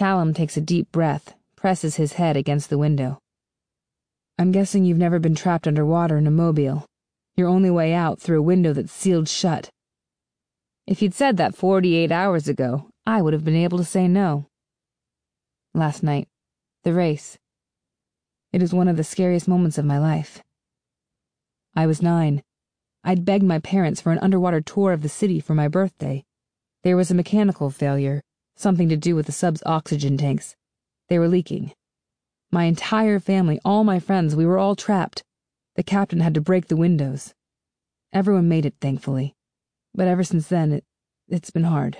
Callum takes a deep breath, presses his head against the window. I'm guessing you've never been trapped underwater in a mobile. Your only way out through a window that's sealed shut. If you'd said that 48 hours ago, I would have been able to say no. Last night, the race. It was one of the scariest moments of my life. I was 9. I'd begged my parents for an underwater tour of the city for my birthday. There was a mechanical failure, something to do with the sub's oxygen tanks. They were leaking. My entire family, all my friends, we were all trapped. The captain had to break the windows. Everyone made it, thankfully. But ever since then, it's been hard.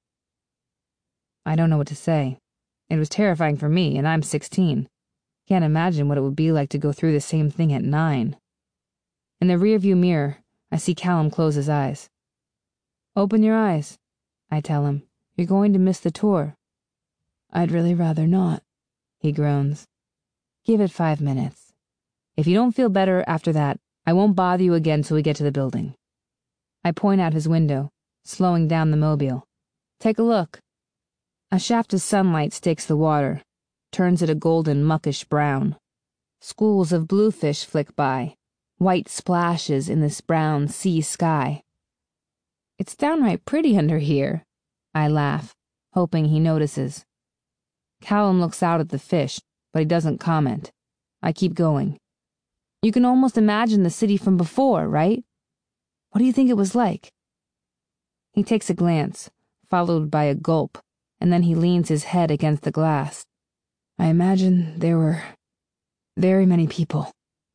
I don't know what to say. It was terrifying for me, and I'm 16. Can't imagine what it would be like to go through the same thing at 9. In the rearview mirror, I see Callum close his eyes. Open your eyes, I tell him. You're going to miss the tour. I'd really rather not, he groans. Give it 5 minutes. If you don't feel better after that, I won't bother you again till we get to the building. I point out his window, slowing down the mobile. Take a look. A shaft of sunlight stakes the water, turns it a golden muckish brown. Schools of bluefish flick by, white splashes in this brown sea sky. It's downright pretty under here, I laugh, hoping he notices. Callum looks out at the fish, but he doesn't comment. I keep going. You can almost imagine the city from before, right? What do you think it was like? He takes a glance, followed by a gulp, and then he leans his head against the glass. I imagine there were very many people.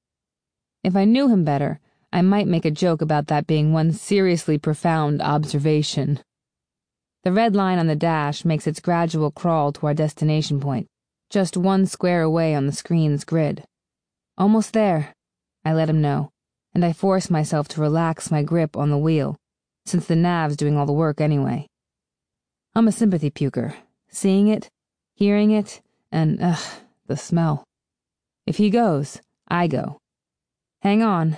If I knew him better, I might make a joke about that being one seriously profound observation. The red line on the dash makes its gradual crawl to our destination point, just 1 square away on the screen's grid. Almost there, I let him know, and I force myself to relax my grip on the wheel, since the nav's doing all the work anyway. I'm a sympathy puker, seeing it, hearing it, and, the smell. If he goes, I go. Hang on.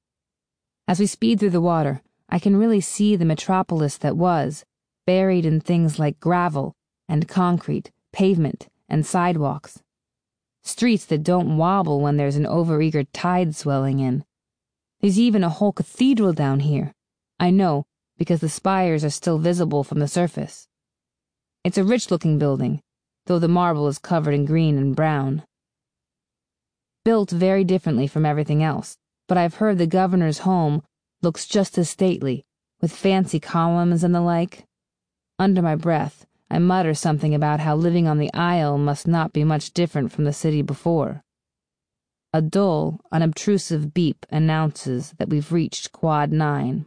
As we speed through the water, I can really see the metropolis that was, buried in things like gravel and concrete, pavement and sidewalks. Streets that don't wobble when there's an overeager tide swelling in. There's even a whole cathedral down here. I know, because the spires are still visible from the surface. It's a rich-looking building, though the marble is covered in green and brown. Built very differently from everything else, but I've heard the governor's home looks just as stately, with fancy columns and the like. Under my breath, I mutter something about how living on the Isle must not be much different from the city before. A dull, unobtrusive beep announces that we've reached Quad 9.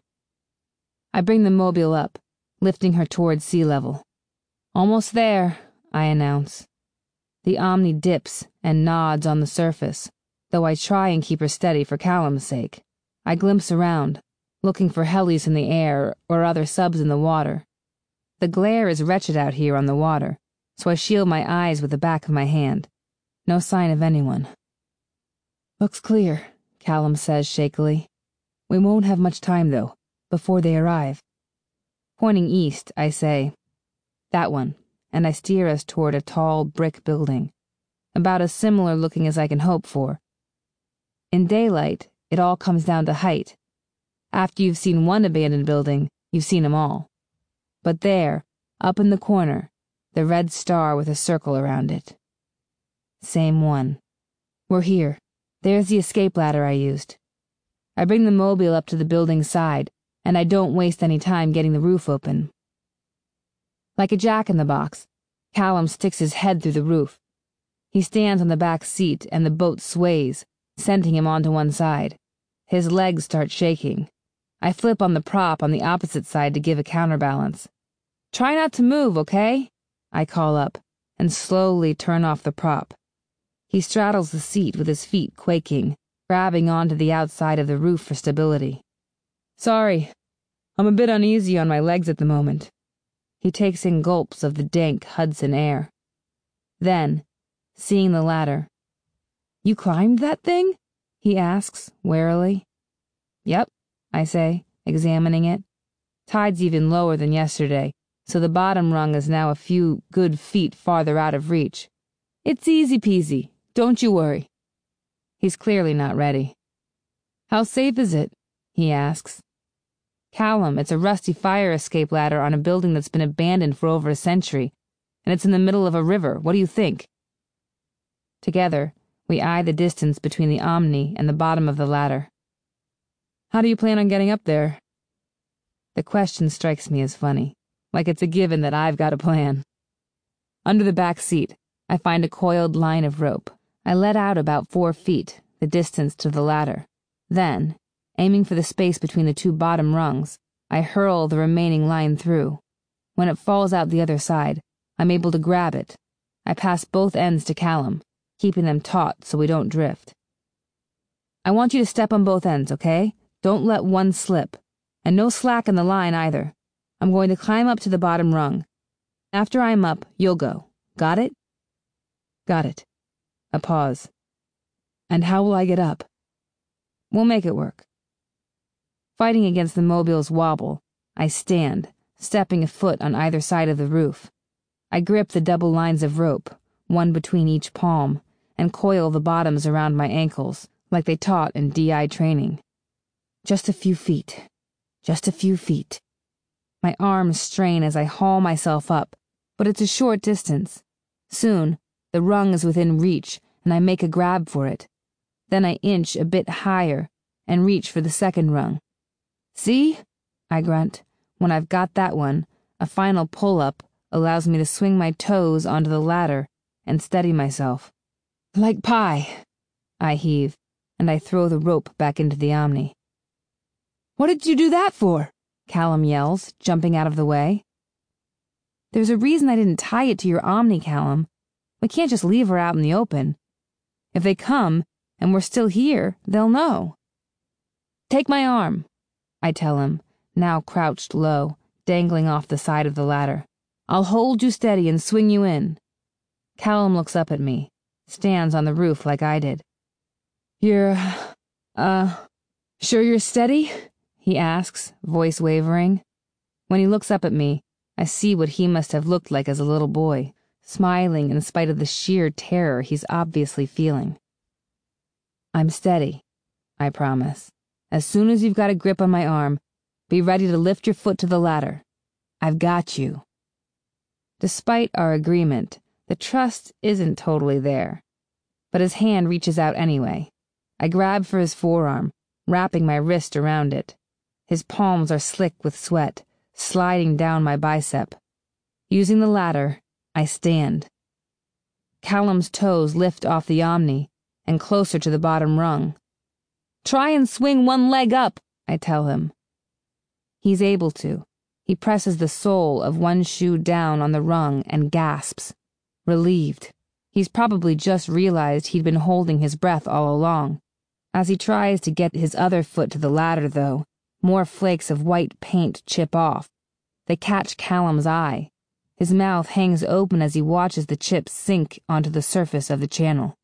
I bring the mobile up, lifting her towards sea level. Almost there, I announce. The Omni dips and nods on the surface, though I try and keep her steady for Callum's sake. I glimpse around, looking for helis in the air or other subs in the water. The glare is wretched out here on the water, so I shield my eyes with the back of my hand. No sign of anyone. Looks clear, Callum says shakily. We won't have much time, though, before they arrive. Pointing east, I say, that one, and I steer us toward a tall brick building, about as similar looking as I can hope for. In daylight, it all comes down to height. After you've seen one abandoned building, you've seen them all. But there, up in the corner, the red star with a circle around it. Same one. We're here. There's the escape ladder I used. I bring the mobile up to the building's side, and I don't waste any time getting the roof open. Like a jack-in-the-box, Callum sticks his head through the roof. He stands on the back seat and the boat sways, sending him onto one side. His legs start shaking. I flip on the prop on the opposite side to give a counterbalance. Try not to move, okay? I call up, and slowly turn off the prop. He straddles the seat with his feet quaking, grabbing onto the outside of the roof for stability. Sorry, I'm a bit uneasy on my legs at the moment. He takes in gulps of the dank Hudson air. Then, seeing the ladder, You climbed that thing? He asks, warily. Yep, I say, examining it. Tide's even lower than yesterday, so the bottom rung is now a few good feet farther out of reach. It's easy peasy, don't you worry. He's clearly not ready. How safe is it? He asks. Callum, it's a rusty fire escape ladder on a building that's been abandoned for over a century, and it's in the middle of a river. What do you think? Together, we eye the distance between the Omni and the bottom of the ladder. How do you plan on getting up there? The question strikes me as funny, like it's a given that I've got a plan. Under the back seat, I find a coiled line of rope. I let out about 4 feet, the distance to the ladder. Then, aiming for the space between the 2 bottom rungs, I hurl the remaining line through. When it falls out the other side, I'm able to grab it. I pass both ends to Callum, keeping them taut so we don't drift. I want you to step on both ends, okay? Don't let one slip. And no slack in the line either. I'm going to climb up to the bottom rung. After I'm up, you'll go. Got it? Got it. A pause. And how will I get up? We'll make it work. Fighting against the mobile's wobble, I stand, stepping a foot on either side of the roof. I grip the double lines of rope, one between each palm, and coil the bottoms around my ankles, like they taught in DI training. Just a few feet. Just a few feet. My arms strain as I haul myself up, but it's a short distance. Soon, the rung is within reach, and I make a grab for it. Then I inch a bit higher and reach for the second rung. See? I grunt. When I've got that one, a final pull-up allows me to swing my toes onto the ladder and steady myself. Like pie, I heave, and I throw the rope back into the Omni. What did you do that for? Callum yells, jumping out of the way. There's a reason I didn't tie it to your Omni, Callum. We can't just leave her out in the open. If they come, and we're still here, they'll know. Take my arm, I tell him, now crouched low, dangling off the side of the ladder. I'll hold you steady and swing you in. Callum looks up at me, stands on the roof like I did. You're, sure you're steady? He asks, voice wavering. When he looks up at me, I see what he must have looked like as a little boy, smiling in spite of the sheer terror he's obviously feeling. I'm steady, I promise. As soon as you've got a grip on my arm, be ready to lift your foot to the ladder. I've got you. Despite our agreement, the trust isn't totally there. But his hand reaches out anyway. I grab for his forearm, wrapping my wrist around it. His palms are slick with sweat, sliding down my bicep. Using the ladder, I stand. Callum's toes lift off the Omni and closer to the bottom rung. Try and swing one leg up, I tell him. He's able to. He presses the sole of one shoe down on the rung and gasps, relieved. He's probably just realized he'd been holding his breath all along. As he tries to get his other foot to the ladder, though, more flakes of white paint chip off. They catch Callum's eye. His mouth hangs open as he watches the chips sink onto the surface of the channel.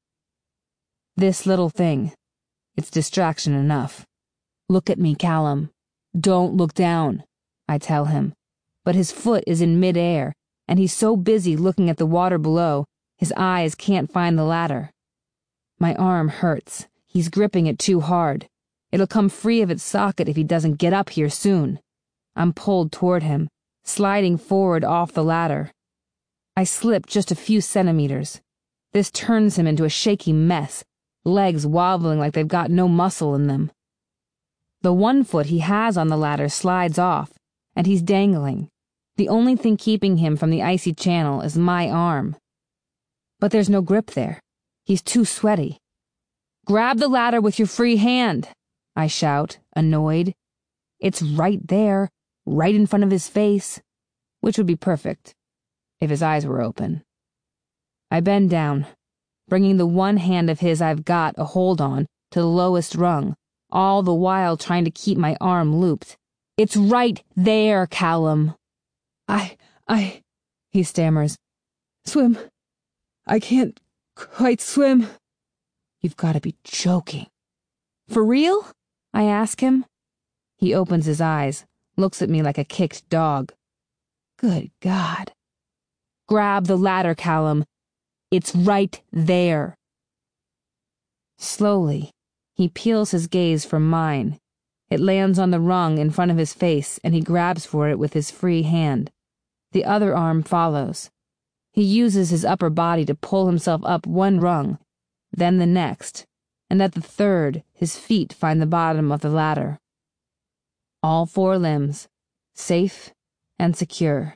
This little thing. It's distraction enough. Look at me, Callum. Don't look down, I tell him. But his foot is in mid-air, and he's so busy looking at the water below, his eyes can't find the ladder. My arm hurts. He's gripping it too hard. It'll come free of its socket if he doesn't get up here soon. I'm pulled toward him, sliding forward off the ladder. I slip just a few centimeters. This turns him into a shaky mess, legs wobbling like they've got no muscle in them. The one foot he has on the ladder slides off, and he's dangling. The only thing keeping him from the icy channel is my arm. But there's no grip there. He's too sweaty. Grab the ladder with your free hand, I shout, annoyed. It's right there, right in front of his face, which would be perfect if his eyes were open. I bend down, bringing the one hand of his I've got a hold on to the lowest rung, all the while trying to keep my arm looped. It's right there, Callum. He stammers. Swim. I can't quite swim. You've got to be joking. For real? I ask him. He opens his eyes, looks at me like a kicked dog. Good God. Grab the ladder, Callum. It's right there. Slowly, he peels his gaze from mine. It lands on the rung in front of his face, and he grabs for it with his free hand. The other arm follows. He uses his upper body to pull himself up one rung, then the next, and at the third, his feet find the bottom of the ladder. All 4 limbs, safe and secure.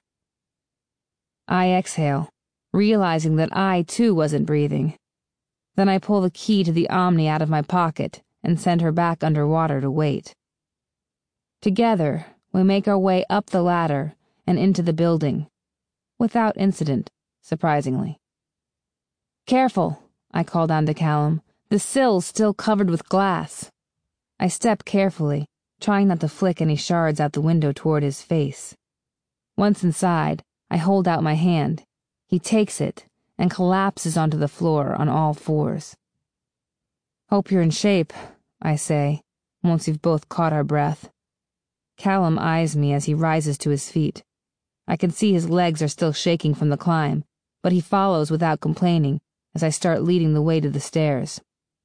I exhale, realizing that I, too, wasn't breathing. Then I pull the key to the Omni out of my pocket and send her back underwater to wait. Together, we make our way up the ladder and into the building, without incident, surprisingly. Careful, I call down to Callum. The sill's still covered with glass. I step carefully, trying not to flick any shards out the window toward his face. Once inside, I hold out my hand. He takes it and collapses onto the floor on all 4s. Hope you're in shape, I say, once we've both caught our breath. Callum eyes me as he rises to his feet. I can see his legs are still shaking from the climb, but he follows without complaining as I start leading the way to the stairs.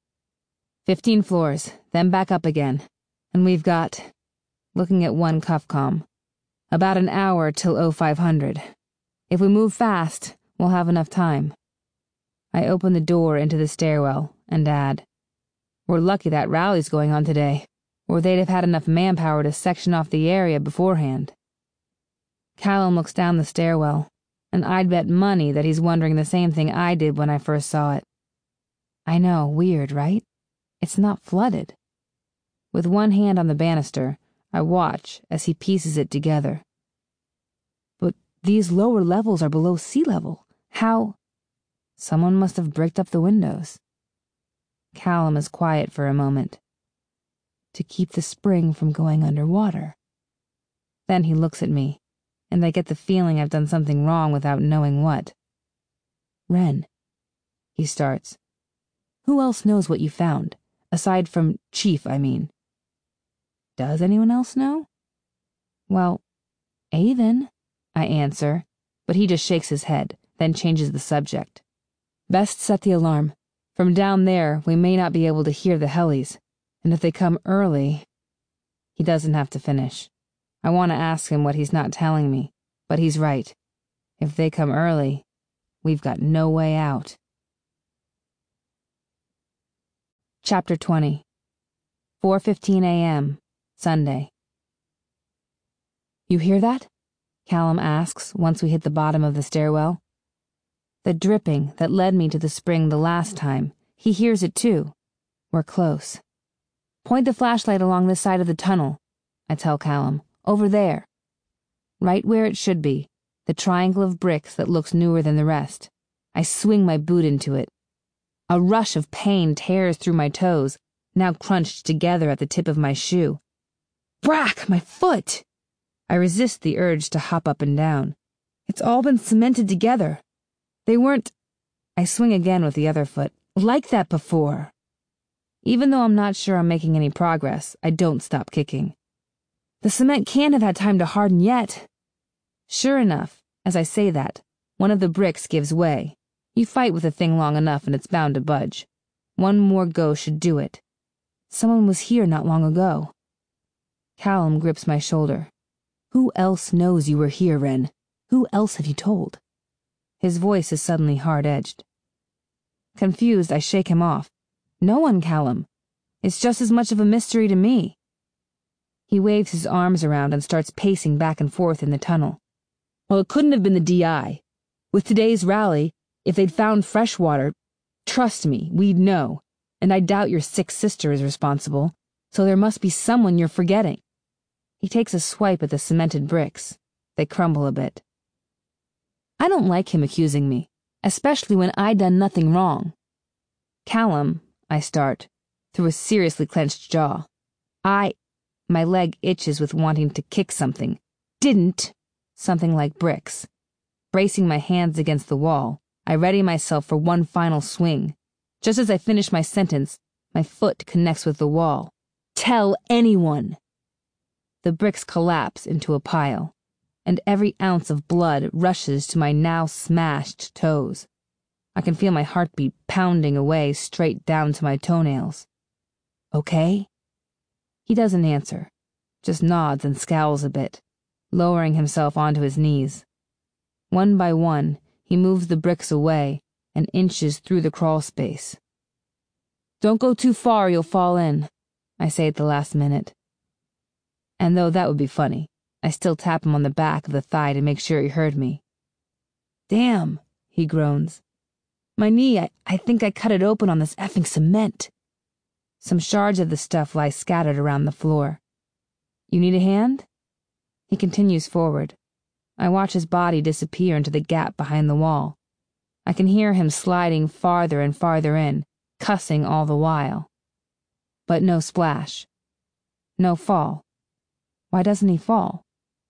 15 floors, then back up again, and we've got, looking at one cuffcom, about an hour till 0500. If we move fast, we'll have enough time. I open the door into the stairwell and add, we're lucky that rally's going on today, or they'd have had enough manpower to section off the area beforehand. Callum looks down the stairwell, and I'd bet money that he's wondering the same thing I did when I first saw it. I know, weird, right? It's not flooded. With one hand on the banister, I watch as he pieces it together. But these lower levels are below sea level. How? Someone must have bricked up the windows. Callum is quiet for a moment. To keep the spring from going underwater. Then he looks at me, and I get the feeling I've done something wrong without knowing what. Wren, he starts. Who else knows what you found? Aside from Chief, I mean. Does anyone else know? Well, Avon, I answer, but he just shakes his head, then changes the subject. Best set the alarm. From down there, we may not be able to hear the helis, and if they come early... He doesn't have to finish. I want to ask him what he's not telling me, but he's right. If they come early, we've got no way out. Chapter 20. 4:15 a.m., Sunday. You hear that? Callum asks once we hit the bottom of the stairwell. The dripping that led me to the spring the last time, he hears it too. We're close. Point the flashlight along this side of the tunnel, I tell Callum. Over there. Right where it should be, the triangle of bricks that looks newer than the rest. I swing my boot into it. A rush of pain tears through my toes, now crunched together at the tip of my shoe. Brack, my foot! I resist the urge to hop up and down. It's all been cemented together. They weren't... I swing again with the other foot. Like that before. Even though I'm not sure I'm making any progress, I don't stop kicking. The cement can't have had time to harden yet. Sure enough, as I say that, one of the bricks gives way. You fight with the thing long enough and it's bound to budge. One more go should do it. Someone was here not long ago. Callum grips my shoulder. Who else knows you were here, Wren? Who else have you told? His voice is suddenly hard-edged. Confused, I shake him off. No one, Callum. It's just as much of a mystery to me. He waves his arms around and starts pacing back and forth in the tunnel. Well, it couldn't have been the DI. With today's rally, if they'd found fresh water, trust me, we'd know. And I doubt your sick sister is responsible, so there must be someone you're forgetting. He takes a swipe at the cemented bricks. They crumble a bit. I don't like him accusing me, especially when I'd done nothing wrong. Callum, I start, through a seriously clenched jaw. My leg itches with wanting to kick something. Didn't. Something like bricks. Bracing my hands against the wall, I ready myself for one final swing. Just as I finish my sentence, my foot connects with the wall. Tell anyone! The bricks collapse into a pile, and every ounce of blood rushes to my now smashed toes. I can feel my heartbeat pounding away straight down to my toenails. Okay? He doesn't answer, just nods and scowls a bit, lowering himself onto his knees. One by one, he moves the bricks away and inches through the crawl space. Don't go too far or you'll fall in, I say at the last minute. And though that would be funny, I still tap him on the back of the thigh to make sure he heard me. Damn, he groans. My knee, I think I cut it open on this effing cement. Some shards of the stuff lie scattered around the floor. You need a hand? He continues forward. I watch his body disappear into the gap behind the wall. I can hear him sliding farther and farther in, cussing all the while. But no splash. No fall. Why doesn't he fall?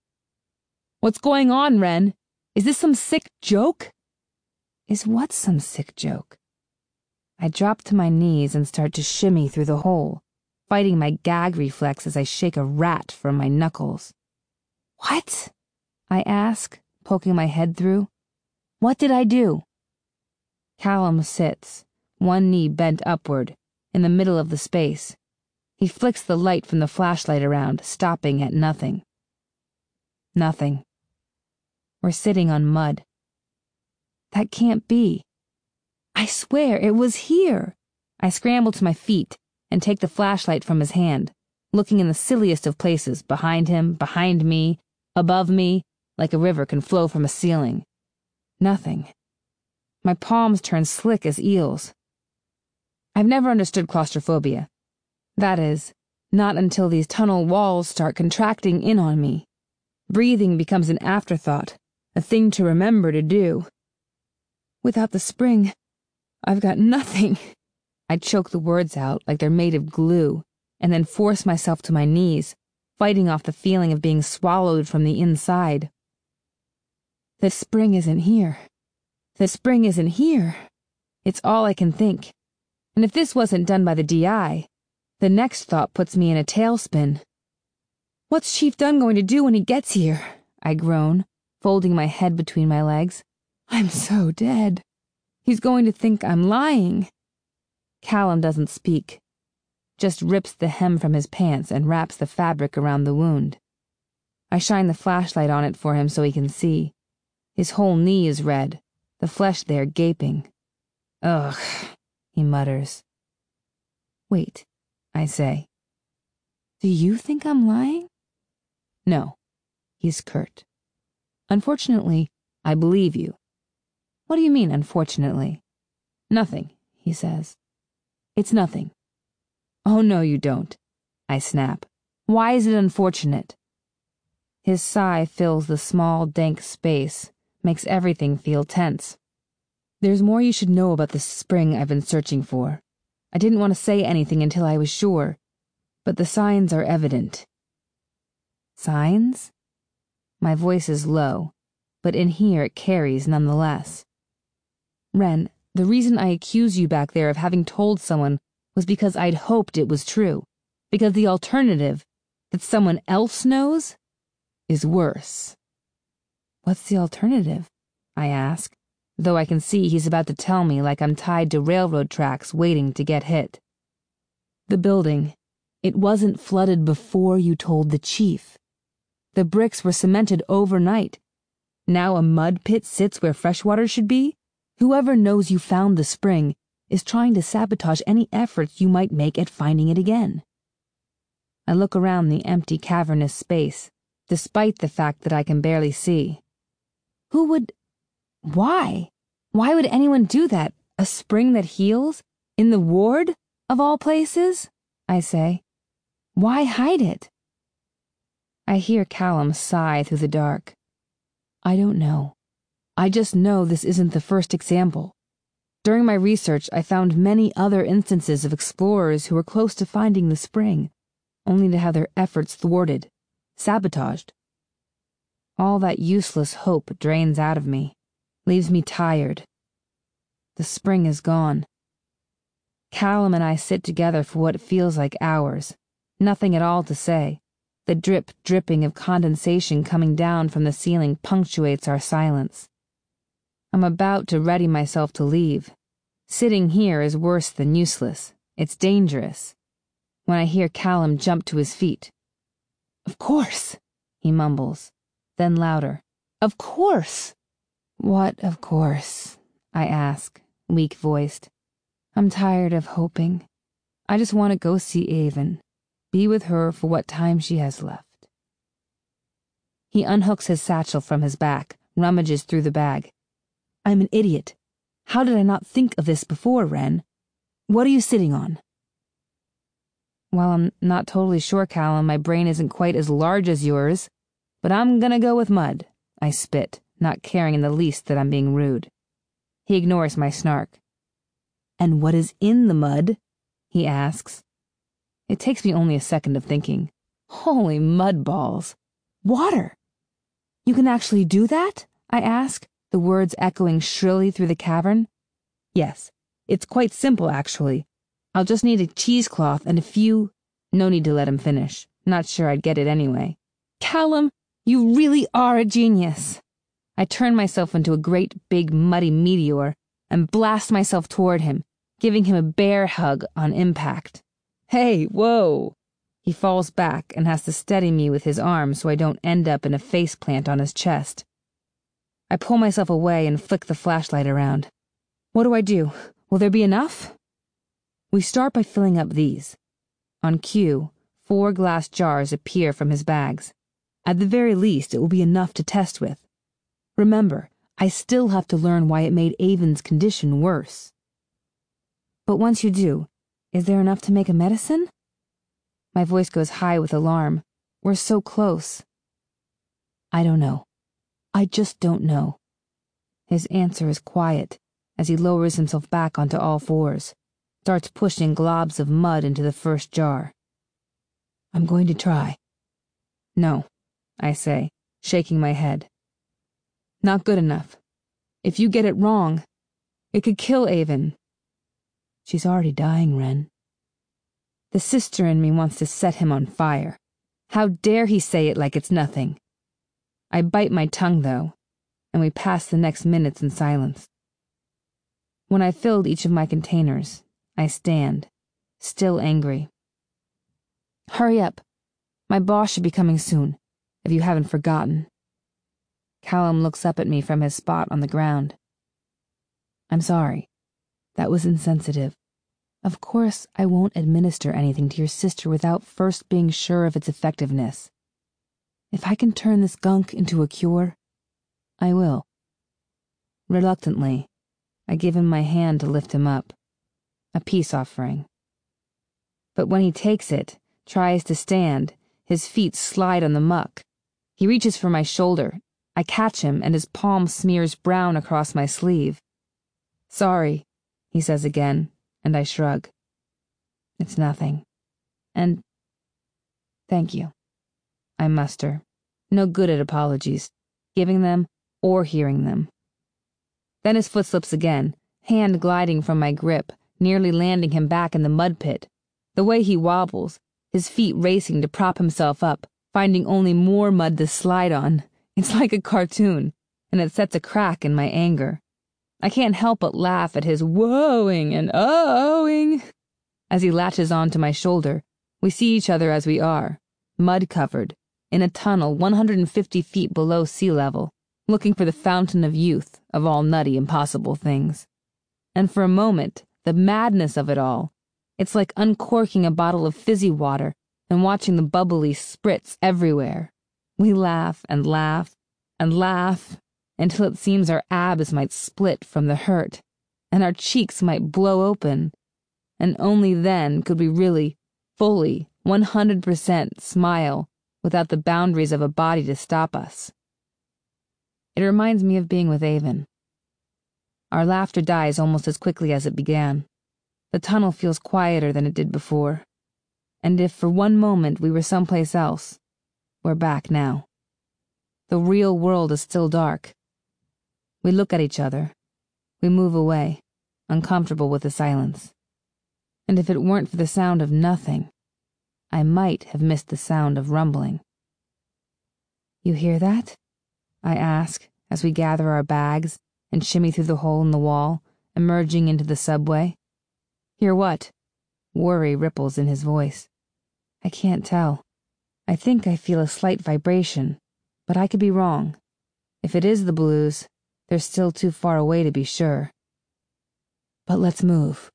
What's going on, Ren? Is this some sick joke? Is what some sick joke? I drop to my knees and start to shimmy through the hole, fighting my gag reflex as I shake a rat from my knuckles. What? I ask, poking my head through. What did I do? Callum sits, one knee bent upward, in the middle of the space. He flicks the light from the flashlight around, stopping at nothing. Nothing. We're sitting on mud. That can't be. I swear it was here. I scramble to my feet and take the flashlight from his hand, looking in the silliest of places, behind him, behind me, above me, like a river can flow from a ceiling. Nothing. My palms turn slick as eels. I've never understood claustrophobia. That is, not until these tunnel walls start contracting in on me. Breathing becomes an afterthought, a thing to remember to do. Without the spring, I've got nothing. I choke the words out like they're made of glue, and then force myself to my knees, fighting off the feeling of being swallowed from the inside. The spring isn't here. The spring isn't here. It's all I can think. And if this wasn't done by the DI, the next thought puts me in a tailspin. What's Chief Dunn going to do when he gets here? I groan, folding my head between my legs. I'm so dead. He's going to think I'm lying. Callum doesn't speak, just rips the hem from his pants and wraps the fabric around the wound. I shine the flashlight on it for him so he can see. His whole knee is red, the flesh there gaping. Ugh, he mutters. Wait, I say. Do you think I'm lying? No, he's curt. Unfortunately, I believe you. What do you mean, unfortunately? Nothing, he says. It's nothing. Oh, no, you don't, I snap. Why is it unfortunate? His sigh fills the small, dank space, makes everything feel tense. There's more you should know about the spring I've been searching for. I didn't want to say anything until I was sure, but the signs are evident. Signs? My voice is low, but in here it carries nonetheless. Ren, the reason I accuse you back there of having told someone was because I'd hoped it was true, because the alternative, that someone else knows, is worse. What's the alternative? I ask, though I can see he's about to tell me like I'm tied to railroad tracks waiting to get hit. The building, it wasn't flooded before you told the chief. The bricks were cemented overnight. Now a mud pit sits where fresh water should be? Whoever knows you found the spring is trying to sabotage any efforts you might make at finding it again. I look around the empty cavernous space, despite the fact that I can barely see. Who would... Why? Why would anyone do that? A spring that heals? In the ward, of all places? I say. Why hide it? I hear Callum sigh through the dark. I don't know. I just know this isn't the first example. During my research, I found many other instances of explorers who were close to finding the spring, only to have their efforts thwarted, sabotaged. All that useless hope drains out of me, leaves me tired. The spring is gone. Callum and I sit together for what feels like hours, nothing at all to say, The dripping of condensation coming down from the ceiling punctuates our silence. I'm about to ready myself to leave. Sitting here is worse than useless. It's dangerous. When I hear Callum jump to his feet. "Of course," he mumbles. Then louder. "Of course." "What of course?" I ask, weak-voiced. I'm tired of hoping. I just want to go see Avon. Be with her for what time she has left. He unhooks his satchel from his back, rummages through the bag. "I'm an idiot. How did I not think of this before, Wren? What are you sitting on?" "Well, I'm not totally sure, Callum. My brain isn't quite as large as yours. But I'm gonna go with mud," I spit, not caring in the least that I'm being rude. He ignores my snark. "And what is in the mud?" he asks. It takes me only a second of thinking. Holy mud balls. Water! "You can actually do that?" I ask, the words echoing shrilly through the cavern. "Yes, it's quite simple, actually. I'll just need a cheesecloth and a few—" No need to let him finish. Not sure I'd get it anyway. "Callum, you really are a genius." I turn myself into a great big muddy meteor and blast myself toward him, giving him a bear hug on impact. "Hey, whoa!" He falls back and has to steady me with his arm so I don't end up in a faceplant on his chest. I pull myself away and flick the flashlight around. "What do I do? Will there be enough?" We start by filling up these. On cue, 4 glass jars appear from his bags. At the very least, it will be enough to test with. Remember, I still have to learn why it made Avon's condition worse. "But once you do, is there enough to make a medicine?" My voice goes high with alarm. We're so close. "I don't know. I just don't know." His answer is quiet as he lowers himself back onto all fours, starts pushing globs of mud into the first jar. "I'm going to try." "No," I say, shaking my head. "Not good enough. If you get it wrong, it could kill Avon." "She's already dying, Wren." The sister in me wants to set him on fire. How dare he say it like it's nothing? I bite my tongue, though, and we pass the next minutes in silence. When I've filled each of my containers, I stand, still angry. "Hurry up. My boss should be coming soon, if you haven't forgotten." Callum looks up at me from his spot on the ground. "I'm sorry. That was insensitive. Of course, I won't administer anything to your sister without first being sure of its effectiveness. If I can turn this gunk into a cure, I will." Reluctantly, I give him my hand to lift him up, a peace offering. But when he takes it, tries to stand, his feet slide on the muck. He reaches for my shoulder. I catch him, and his palm smears brown across my sleeve. "Sorry," he says again, and I shrug. "It's nothing. And thank you." I muster. No good at apologies, giving them or hearing them. Then his foot slips again, hand gliding from my grip, nearly landing him back in the mud pit. The way he wobbles, his feet racing to prop himself up, finding only more mud to slide on. It's like a cartoon, and it sets a crack in my anger. I can't help but laugh at his whoaing and oh-ing. As he latches onto my shoulder, we see each other as we are, mud-covered, in a tunnel 150 feet below sea level, looking for the fountain of youth of all nutty impossible things. And for a moment, the madness of it all, it's like uncorking a bottle of fizzy water and watching the bubbly spritz everywhere. We laugh and laugh and laugh until it seems our abs might split from the hurt, and our cheeks might blow open, and only then could we really, fully, 100% smile without the boundaries of a body to stop us. It reminds me of being with Avon. Our laughter dies almost as quickly as it began. The tunnel feels quieter than it did before, and if for one moment we were someplace else, we're back now. The real world is still dark. We look at each other. We move away, uncomfortable with the silence. And if it weren't for the sound of nothing, I might have missed the sound of rumbling. "You hear that?" I ask as we gather our bags and shimmy through the hole in the wall, emerging into the subway. "Hear what?" Worry ripples in his voice. I can't tell. I think I feel a slight vibration, but I could be wrong. If it is the blues, they're still too far away to be sure. But let's move.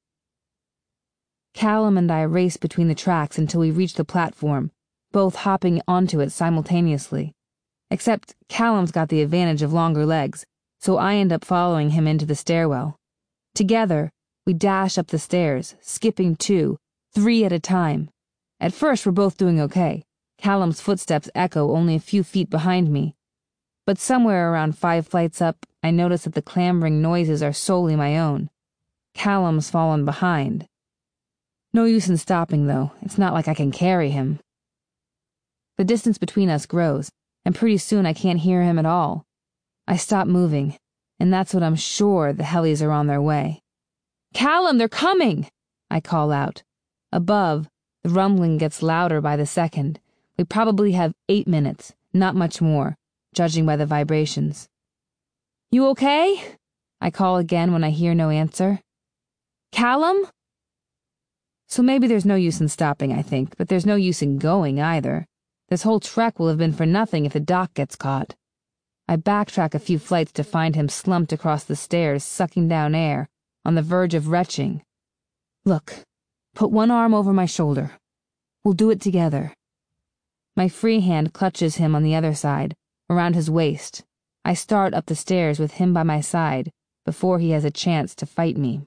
Callum and I race between the tracks until we reach the platform, both hopping onto it simultaneously. Except Callum's got the advantage of longer legs, so I end up following him into the stairwell. Together, we dash up the stairs, skipping 2, 3 at a time. At first, we're both doing okay. Callum's footsteps echo only a few feet behind me. But somewhere around 5 flights up, I notice that the clambering noises are solely my own. Callum's fallen behind. No use in stopping, though. It's not like I can carry him. The distance between us grows, and pretty soon I can't hear him at all. I stop moving, and that's when I'm sure the helis are on their way. "Callum, they're coming!" I call out. Above, the rumbling gets louder by the second. We probably have 8 minutes, not much more, judging by the vibrations. "You okay?" I call again when I hear no answer. "Callum?" So maybe there's no use in stopping, I think, but there's no use in going either. This whole trek will have been for nothing if the doc gets caught. I backtrack a few flights to find him slumped across the stairs, sucking down air, on the verge of retching. "Look, put one arm over my shoulder. We'll do it together." My free hand clutches him on the other side, around his waist. I start up the stairs with him by my side before he has a chance to fight me.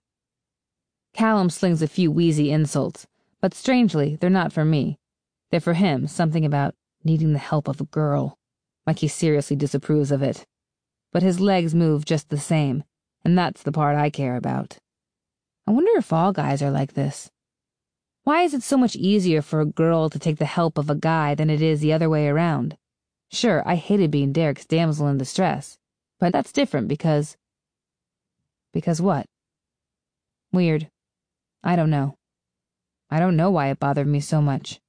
Callum slings a few wheezy insults, but strangely, they're not for me. They're for him, something about needing the help of a girl, like he seriously disapproves of it. But his legs move just the same, and that's the part I care about. I wonder if all guys are like this. Why is it so much easier for a girl to take the help of a guy than it is the other way around? Sure, I hated being Derek's damsel in distress, but that's different because... Because what? Weird. I don't know. I don't know why it bothered me so much.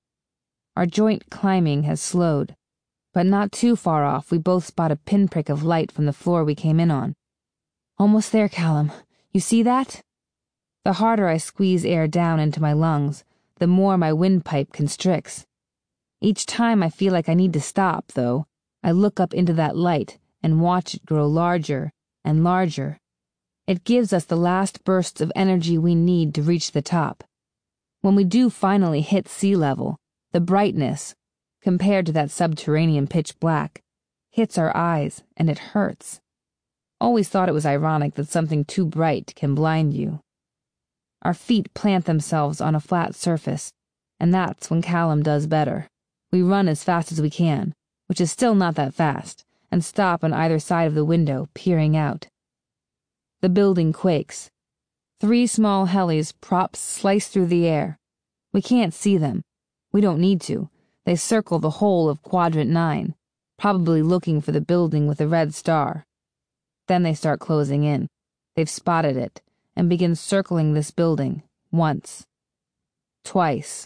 Our joint climbing has slowed, but not too far off we both spot a pinprick of light from the floor we came in on. "Almost there, Callum. You see that?" The harder I squeeze air down into my lungs, the more my windpipe constricts. Each time I feel like I need to stop, though, I look up into that light and watch it grow larger and larger. It gives us the last bursts of energy we need to reach the top. When we do finally hit sea level, the brightness, compared to that subterranean pitch black, hits our eyes and it hurts. Always thought it was ironic that something too bright can blind you. Our feet plant themselves on a flat surface, and that's when Callum does better. We run as fast as we can, which is still not that fast, and stop on either side of the window, peering out. The building quakes. 3 small helis props slice through the air. We can't see them. We don't need to. They circle the whole of Quadrant 9, probably looking for the building with the red star. Then they start closing in. They've spotted it, and begin circling this building, once. Twice.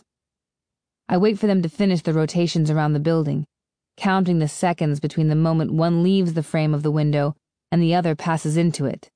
I wait for them to finish the rotations around the building, counting the seconds between the moment one leaves the frame of the window and the other passes into it.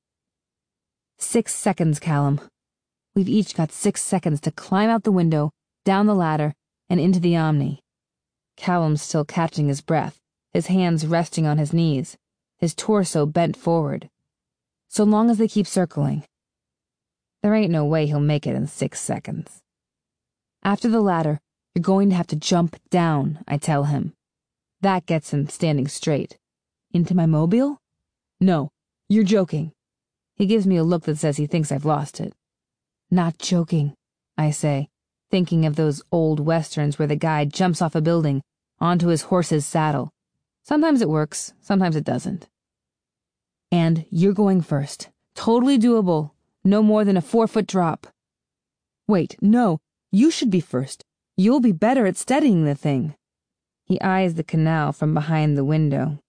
6 seconds, Callum. We've each got 6 seconds to climb out the window, down the ladder, and into the Omni. Callum's still catching his breath, his hands resting on his knees, his torso bent forward. So long as they keep circling. There ain't no way he'll make it in 6 seconds. After the ladder, you're going to have to jump down, I tell him. That gets him standing straight. Into my mobile? No, you're joking. He gives me a look that says he thinks I've lost it. Not joking, I say, thinking of those old westerns where the guy jumps off a building onto his horse's saddle. Sometimes it works, sometimes it doesn't. And you're going first. Totally doable. No more than a 4-foot drop. Wait, no, you should be first. You'll be better at steadying the thing. He eyes the canal from behind the window.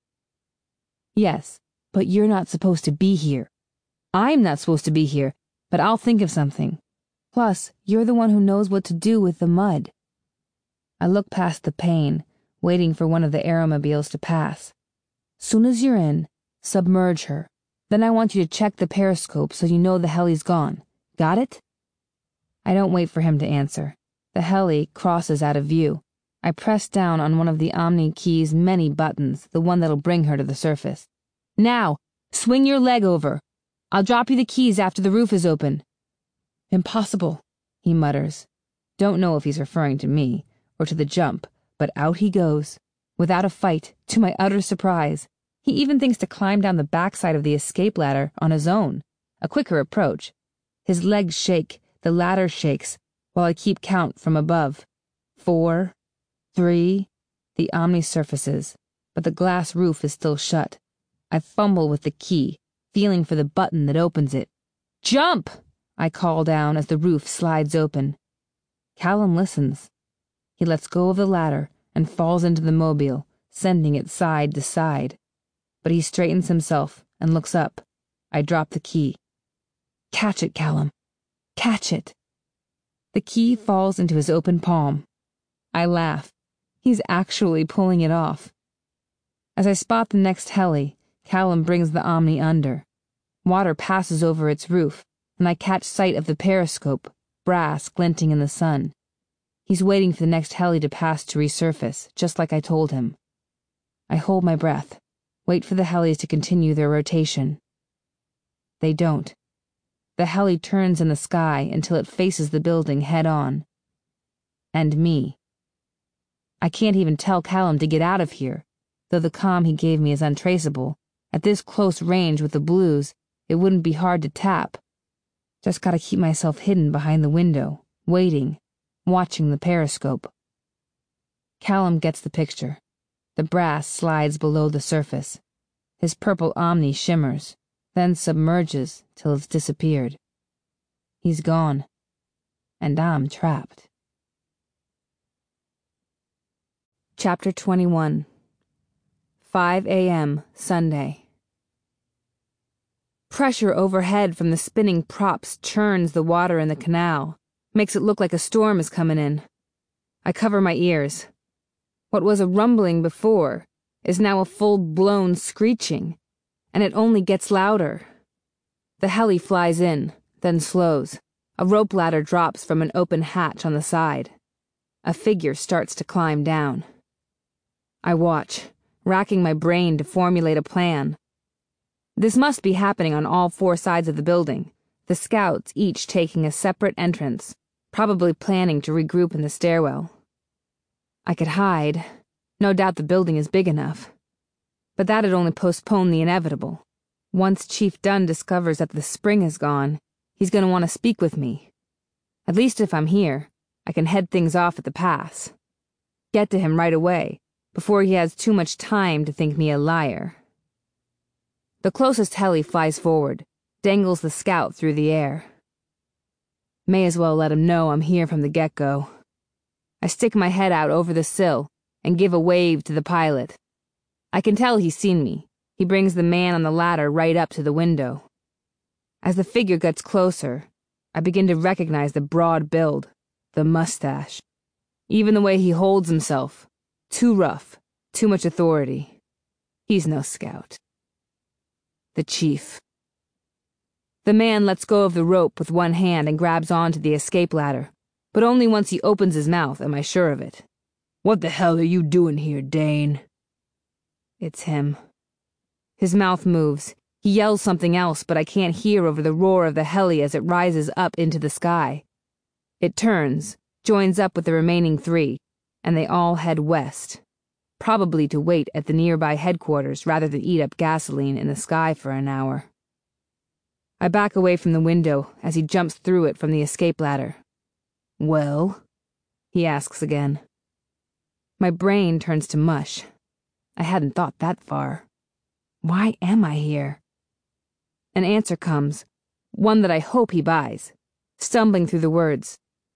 Yes, but you're not supposed to be here. I'm not supposed to be here, but I'll think of something. Plus, you're the one who knows what to do with the mud. I look past the pane, waiting for one of the aeromobiles to pass. Soon as you're in, submerge her. Then I want you to check the periscope so you know the heli's gone. Got it? I don't wait for him to answer. The heli crosses out of view. I press down on one of the Omni key's many buttons, the one that'll bring her to the surface. Now, swing your leg over. I'll drop you the keys after the roof is open. Impossible, he mutters. Don't know if he's referring to me or to the jump, but out he goes, without a fight, to my utter surprise. He even thinks to climb down the backside of the escape ladder on his own, a quicker approach. His legs shake, the ladder shakes, while I keep count from above. 4, 3, the Omni surfaces, but the glass roof is still shut. I fumble with the key, feeling for the button that opens it. Jump! I call down as the roof slides open. Callum listens. He lets go of the ladder and falls into the mobile, sending it side to side. But he straightens himself and looks up. I drop the key. Catch it, Callum. Catch it. The key falls into his open palm. I laugh. He's actually pulling it off. As I spot the next heli, Callum brings the Omni under. Water passes over its roof, and I catch sight of the periscope, brass glinting in the sun. He's waiting for the next heli to pass to resurface, just like I told him. I hold my breath, wait for the helis to continue their rotation. They don't. The heli turns in the sky until it faces the building head-on. And me. I can't even tell Callum to get out of here, though the comm he gave me is untraceable. At this close range with the blues, it wouldn't be hard to tap. Just gotta keep myself hidden behind the window, waiting, watching the periscope. Callum gets the picture. The brass slides below the surface. His purple Omni shimmers, then submerges till it's disappeared. He's gone, and I'm trapped. Chapter 21. 5 a.m. Sunday. Pressure overhead from the spinning props churns the water in the canal, makes it look like a storm is coming in. I cover my ears. What was a rumbling before is now a full-blown screeching, and it only gets louder. The heli flies in, then slows. A rope ladder drops from an open hatch on the side. A figure starts to climb down. I watch, racking my brain to formulate a plan. This must be happening on all 4 sides of the building, the scouts each taking a separate entrance, probably planning to regroup in the stairwell. I could hide. No doubt the building is big enough. But that'd only postpone the inevitable. Once Chief Dunn discovers that the spring is gone, he's going to want to speak with me. At least if I'm here, I can head things off at the pass. Get to him right away, before he has too much time to think me a liar. The closest heli flies forward, dangles the scout through the air. May as well let him know I'm here from the get-go. I stick my head out over the sill and give a wave to the pilot. I can tell he's seen me. He brings the man on the ladder right up to the window. As the figure gets closer, I begin to recognize the broad build, the mustache. Even the way he holds himself. Too rough, too much authority. He's no scout. The chief. The man lets go of the rope with one hand and grabs onto the escape ladder, but only once he opens his mouth am I sure of it. "What the hell are you doing here, Dane?" It's him. His mouth moves. He yells something else, but I can't hear over the roar of the heli as it rises up into the sky. It turns, joins up with the remaining 3, and they all head west, probably to wait at the nearby headquarters rather than eat up gasoline in the sky for an hour. I back away from the window as he jumps through it from the escape ladder. "Well?" he asks again. My brain turns to mush. I hadn't thought that far. Why am I here? An answer comes, one that I hope he buys, stumbling through the words.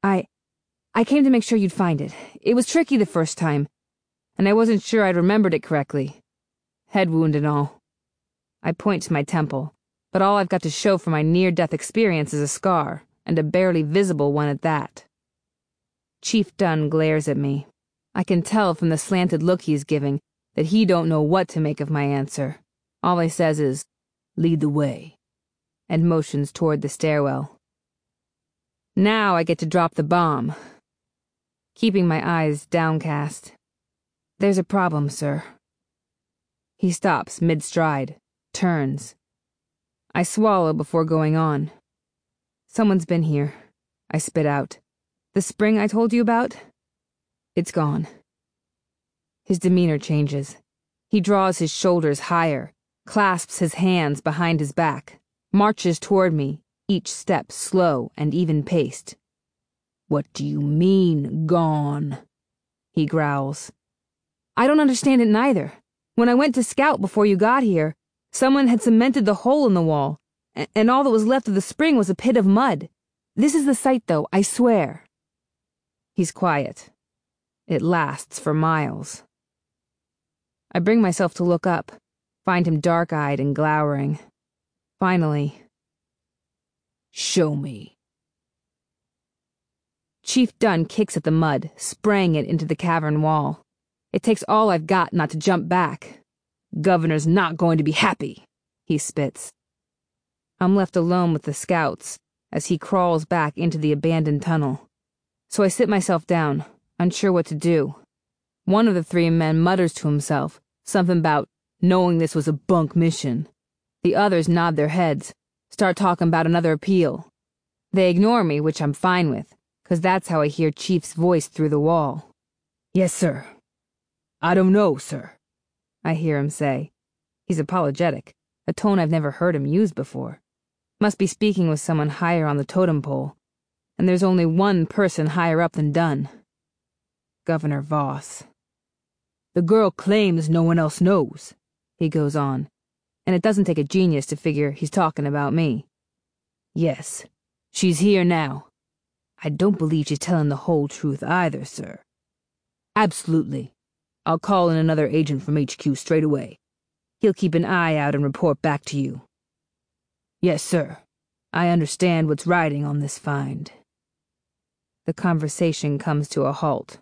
I came to make sure you'd find it. It was tricky the first time, and I wasn't sure I'd remembered it correctly. Head wound and all. I point to my temple, but all I've got to show for my near-death experience is a scar, and a barely visible one at that. Chief Dunn glares at me. I can tell from the slanted look he's giving that he don't know what to make of my answer. All he says is, "Lead the way," and motions toward the stairwell. Now I get to drop the bomb, keeping my eyes downcast. "There's a problem, sir." He stops mid-stride, turns. I swallow before going on. "Someone's been here," I spit out. "The spring I told you about? It's gone." His demeanor changes. He draws his shoulders higher, clasps his hands behind his back, marches toward me, each step slow and even-paced. "What do you mean, gone?" he growls. "I don't understand it neither. When I went to scout before you got here, someone had cemented the hole in the wall, and all that was left of the spring was a pit of mud. This is the site, though, I swear." He's quiet. It lasts for miles. I bring myself to look up, find him dark-eyed and glowering. Finally, "Show me." Chief Dunn kicks at the mud, spraying it into the cavern wall. It takes all I've got not to jump back. "Governor's not going to be happy," he spits. I'm left alone with the scouts as he crawls back into the abandoned tunnel. So I sit myself down, unsure what to do. One of the three men mutters to himself, something about knowing this was a bunk mission. The others nod their heads, start talking about another appeal. They ignore me, which I'm fine with, 'cause that's how I hear Chief's voice through the wall. "Yes, sir. I don't know, sir," I hear him say. He's apologetic, a tone I've never heard him use before. Must be speaking with someone higher on the totem pole, and there's only one person higher up than Dunn. Governor Voss. "The girl claims no one else knows," he goes on, and it doesn't take a genius to figure he's talking about me. "Yes, she's here now. I don't believe she's telling the whole truth either, sir." "Absolutely. I'll call in another agent from HQ straight away. He'll keep an eye out and report back to you." "Yes, sir. I understand what's riding on this find." The conversation comes to a halt.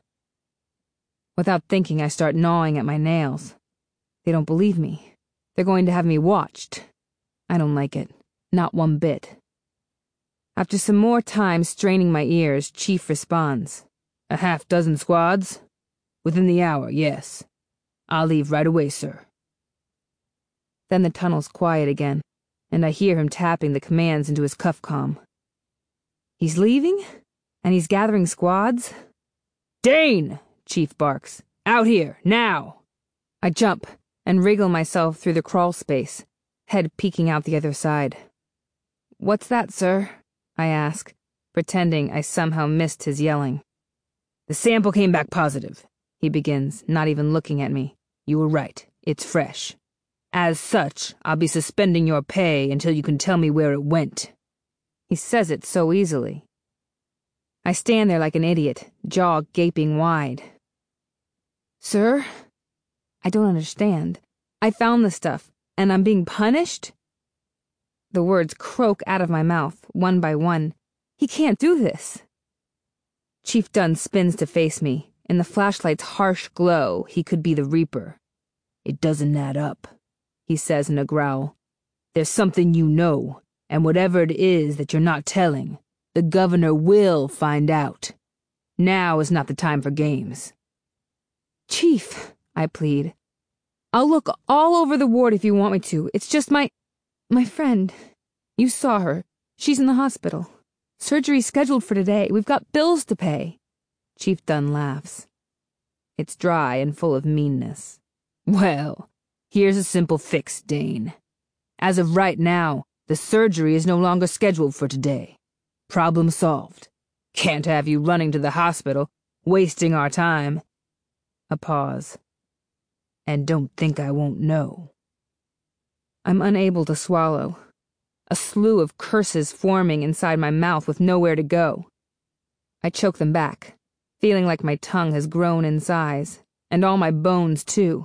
Without thinking, I start gnawing at my nails. They don't believe me. They're going to have me watched. I don't like it. Not one bit. After some more time straining my ears, Chief responds. "A half-dozen squads? Within the hour, yes. I'll leave right away, sir." Then the tunnel's quiet again, and I hear him tapping the commands into his cuff-com. He's leaving? And he's gathering squads? "Dane!" Chief barks. "Out here, now!" I jump and wriggle myself through the crawl space, head peeking out the other side. "What's that, sir?" I ask, pretending I somehow missed his yelling. "The sample came back positive," he begins, not even looking at me. "You were right. It's fresh. As such, I'll be suspending your pay until you can tell me where it went." He says it so easily. I stand there like an idiot, jaw gaping wide. "Sir? I don't understand. I found the stuff, and I'm being punished?" The words croak out of my mouth, one by one. He can't do this. Chief Dunn spins to face me. In the flashlight's harsh glow, he could be the Reaper. "It doesn't add up," he says in a growl. "There's something you know, and whatever it is that you're not telling, the governor will find out. Now is not the time for games." "Chief," I plead, "I'll look all over the ward if you want me to. It's just my friend. You saw her. She's in the hospital. Surgery's scheduled for today. We've got bills to pay." Chief Dunn laughs. It's dry and full of meanness. "Well, here's a simple fix, Dane. As of right now, the surgery is no longer scheduled for today. Problem solved. Can't have you running to the hospital, wasting our time." A pause. "And don't think I won't know." I'm unable to swallow. A slew of curses forming inside my mouth with nowhere to go. I choke them back, feeling like my tongue has grown in size, and all my bones too.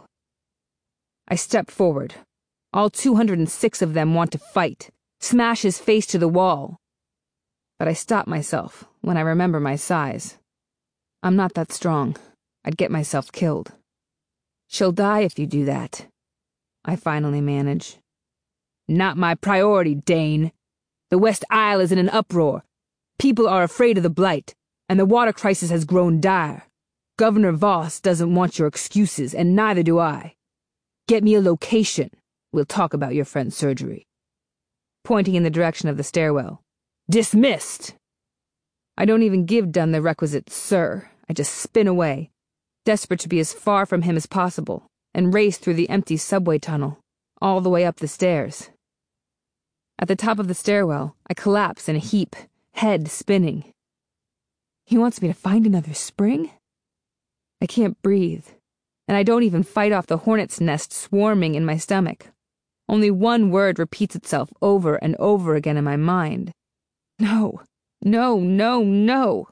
I step forward. All 206 of them want to fight, smash his face to the wall. But I stop myself when I remember my size. I'm not that strong. I'd get myself killed. She'll die if you do that, I finally manage. Not my priority, Dane. The West Isle is in an uproar. People are afraid of the blight, and the water crisis has grown dire. Governor Voss doesn't want your excuses, and neither do I. Get me a location. We'll talk about your friend's surgery. Pointing in the direction of the stairwell. Dismissed! I don't even give Dunn the requisite sir. I just spin away, desperate to be as far from him as possible, and race through the empty subway tunnel, all the way up the stairs. At the top of the stairwell, I collapse in a heap, head spinning. He wants me to find another spring? I can't breathe, and I don't even fight off the hornet's nest swarming in my stomach. Only one word repeats itself over and over again in my mind. No, no, no, no.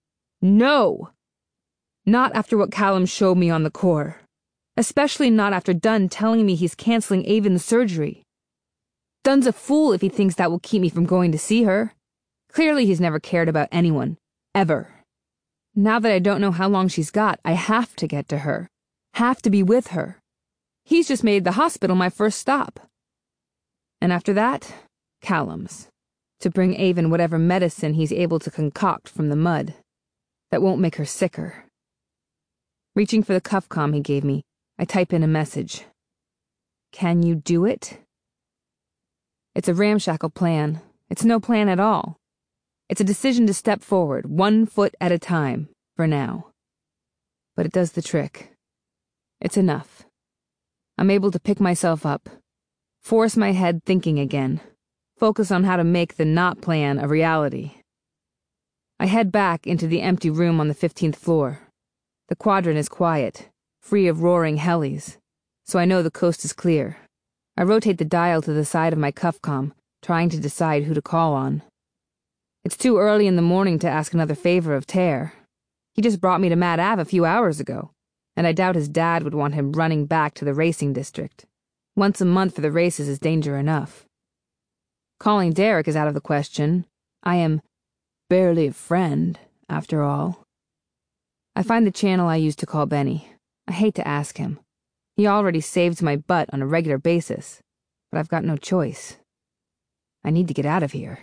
No! Not after what Callum showed me on the core. Especially not after Dunn telling me he's canceling Avon's surgery. Dunn's a fool if he thinks that will keep me from going to see her. Clearly he's never cared about anyone. Ever. Now that I don't know how long she's got, I have to get to her. Have to be with her. He's just made the hospital my first stop. And after that, Callum's. To bring Avon whatever medicine he's able to concoct from the mud. That won't make her sicker. Reaching for the cuff-com he gave me, I type in a message. Can you do it? It's a ramshackle plan. It's no plan at all. It's a decision to step forward, 1 foot at a time, for now. But it does the trick. It's enough. I'm able to pick myself up, force my head thinking again, focus on how to make the not plan a reality. I head back into the empty room on the 15th floor. The quadrant is quiet, free of roaring helis, so I know the coast is clear. I rotate the dial to the side of my cuff-com, trying to decide who to call on. It's too early in the morning to ask another favor of Tare. He just brought me to Mad Ave a few hours ago, and I doubt his dad would want him running back to the racing district. Once a month for the races is danger enough. Calling Derek is out of the question. I am barely a friend, after all. I find the channel I used to call Benny. I hate to ask him. He already saves my butt on a regular basis, but I've got no choice. I need to get out of here.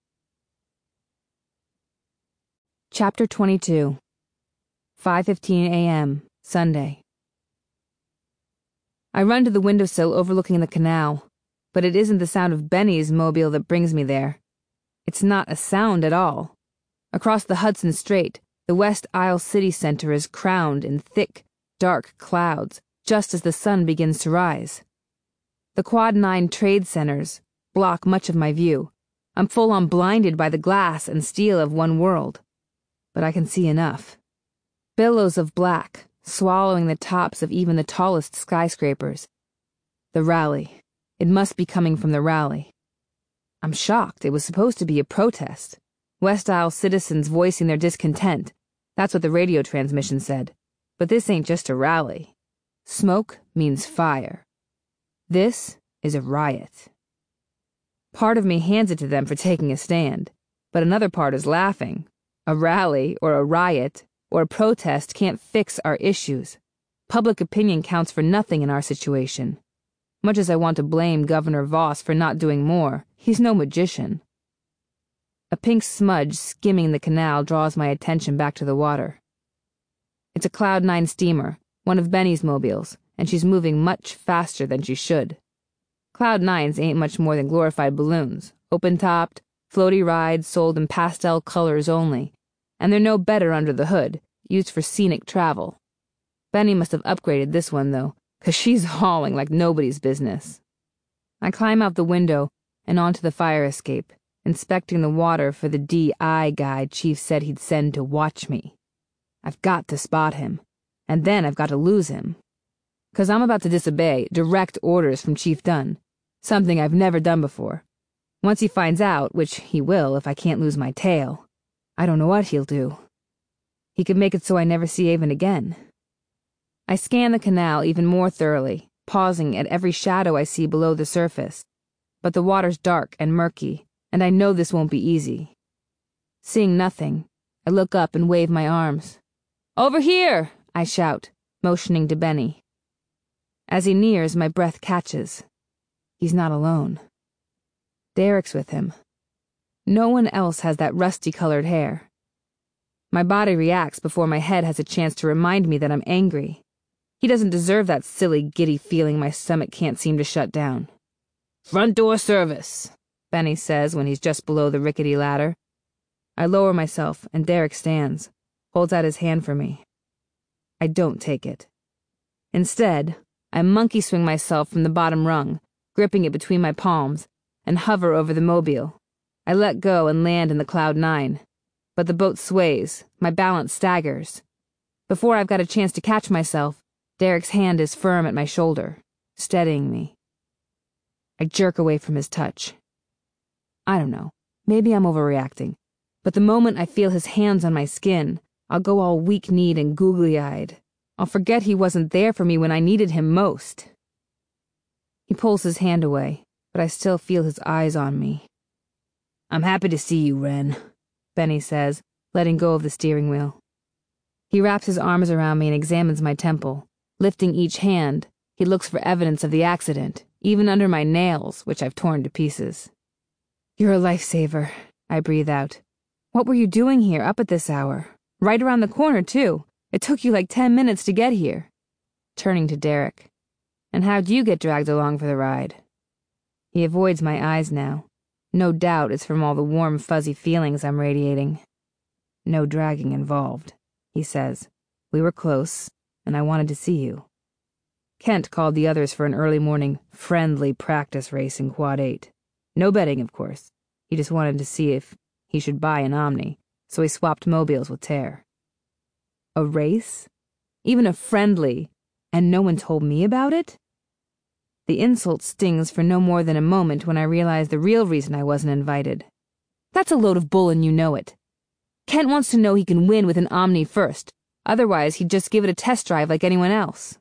Chapter 22. 5:15 a.m., Sunday. I run to the windowsill overlooking the canal, but it isn't the sound of Benny's mobile that brings me there. It's not a sound at all. Across the Hudson Strait, the West Isle city center is crowned in thick, dark clouds, just as the sun begins to rise. The Quad 9 trade centers block much of my view. I'm full-on blinded by the glass and steel of one world. But I can see enough. Billows of black, swallowing the tops of even the tallest skyscrapers. The rally. It must be coming from the rally. I'm shocked. It was supposed to be a protest. West Isle citizens voicing their discontent. That's what the radio transmission said. But this ain't just a rally. Smoke means fire. This is a riot. Part of me hands it to them for taking a stand, but another part is laughing. A rally, or a riot, or a protest can't fix our issues. Public opinion counts for nothing in our situation. Much as I want to blame Governor Voss for not doing more, he's no magician. A pink smudge skimming the canal draws my attention back to the water. It's a Cloud 9 steamer, one of Benny's mobiles, and she's moving much faster than she should. Cloud 9s ain't much more than glorified balloons, open-topped, floaty rides sold in pastel colors only, and they're no better under the hood, used for scenic travel. Benny must have upgraded this one, though, 'cause she's hauling like nobody's business. I climb out the window and onto the fire escape, inspecting the water for the DI guy Chief said he'd send to watch me. I've got to spot him, and then I've got to lose him. 'Cause I'm about to disobey direct orders from Chief Dunn, something I've never done before. Once he finds out, which he will if I can't lose my tail, I don't know what he'll do. He could make it so I never see Avon again. I scan the canal even more thoroughly, pausing at every shadow I see below the surface. But the water's dark and murky, and I know this won't be easy. Seeing nothing, I look up and wave my arms. Over here! I shout, motioning to Benny. As he nears, my breath catches. He's not alone. Derek's with him. No one else has that rusty-colored hair. My body reacts before my head has a chance to remind me that I'm angry. He doesn't deserve that silly, giddy feeling my stomach can't seem to shut down. "Front door service," Benny says when he's just below the rickety ladder. I lower myself, and Derek stands, holds out his hand for me. I don't take it. Instead, I monkey swing myself from the bottom rung, gripping it between my palms, and hover over the mobile. I let go and land in the Cloud 9. But the boat sways, my balance staggers. Before I've got a chance to catch myself, Derek's hand is firm at my shoulder, steadying me. I jerk away from his touch. I don't know, maybe I'm overreacting, but the moment I feel his hands on my skin, I'll go all weak-kneed and googly-eyed. I'll forget he wasn't there for me when I needed him most. He pulls his hand away, but I still feel his eyes on me. "I'm happy to see you, Wren," Benny says, letting go of the steering wheel. He wraps his arms around me and examines my temple. Lifting each hand, he looks for evidence of the accident, even under my nails, which I've torn to pieces. "You're a lifesaver," I breathe out. "What were you doing here up at this hour? Right around the corner, too. It took you like 10 minutes to get here." Turning to Derek. "And how'd you get dragged along for the ride?" He avoids my eyes now. No doubt it's from all the warm, fuzzy feelings I'm radiating. "No dragging involved," he says. "We were close, and I wanted to see you." Kent called the others for an early morning, friendly practice race in Quad 8. No betting, of course. He just wanted to see if he should buy an Omni, so he swapped mobiles with Tear. A race? Even a friendly, and no one told me about it? The insult stings for no more than a moment when I realize the real reason I wasn't invited. That's a load of bull and you know it. Kent wants to know he can win with an Omni first, otherwise he'd just give it a test drive like anyone else.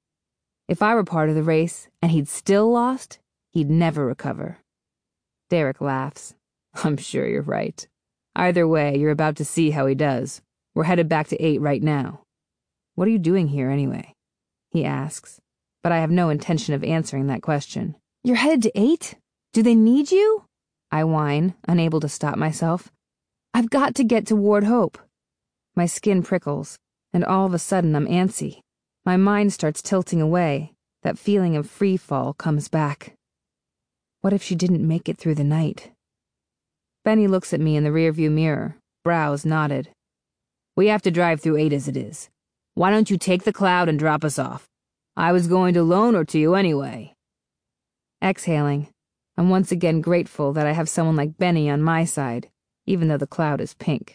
If I were part of the race and he'd still lost, he'd never recover. Derek laughs. "I'm sure you're right. Either way, you're about to see how he does. We're headed back to 8 right now." "What are you doing here anyway?" he asks. But I have no intention of answering that question. "You're headed to 8? Do they need you?" I whine, unable to stop myself. "I've got to get to Ward Hope." My skin prickles, and all of a sudden I'm antsy. My mind starts tilting away. That feeling of free fall comes back. What if she didn't make it through the night? Benny looks at me in the rearview mirror, brows knotted. "We have to drive through 8 as it is. Why don't you take the Cloud and drop us off? I was going to loan her to you anyway." Exhaling, I'm once again grateful that I have someone like Benny on my side, even though the Cloud is pink.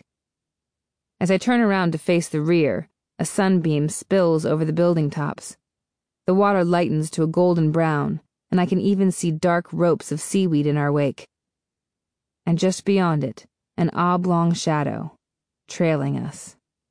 As I turn around to face the rear, a sunbeam spills over the building tops. The water lightens to a golden brown, and I can even see dark ropes of seaweed in our wake. And just beyond it, an oblong shadow, trailing us.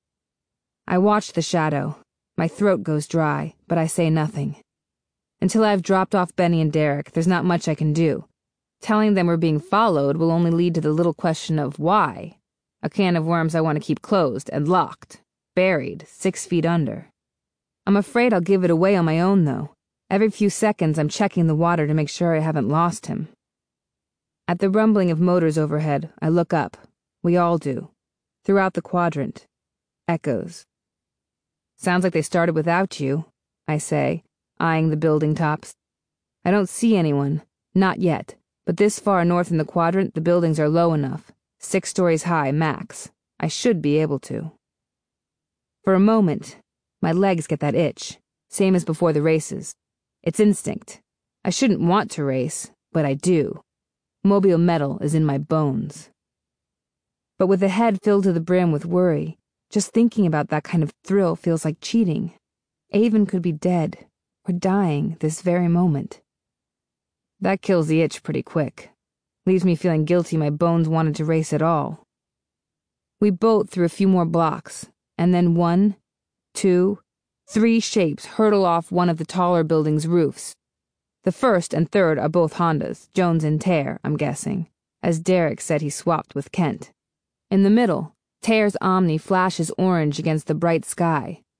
I watch the shadow. My throat goes dry, but I say nothing. Until I've dropped off Benny and Derek, there's not much I can do. Telling them we're being followed will only lead to the little question of why. A can of worms I want to keep closed and locked, buried 6 feet under. I'm afraid I'll give it away on my own, though. Every few seconds I'm checking the water to make sure I haven't lost him. At the rumbling of motors overhead, I look up. We all do. Throughout the quadrant. Echoes. "Sounds like they started without you," I say, eyeing the building tops. I don't see anyone, not yet, but this far north in the quadrant the buildings are low enough, 6 stories high max. I should be able to. For a moment, my legs get that itch, same as before the races. It's instinct. I shouldn't want to race, but I do. Mobile metal is in my bones. But with a head filled to the brim with worry, just thinking about that kind of thrill feels like cheating. Avon could be dead, or dying this very moment. That kills the itch pretty quick. Leaves me feeling guilty my bones wanted to race at all. We bolt through a few more blocks, and then 1, 2, 3 shapes hurtle off one of the taller building's roofs. The first and third are both Hondas, Jones and Tear, I'm guessing, as Derek said he swapped with Kent. In the middle, Tear's Omni flashes orange against the bright sky,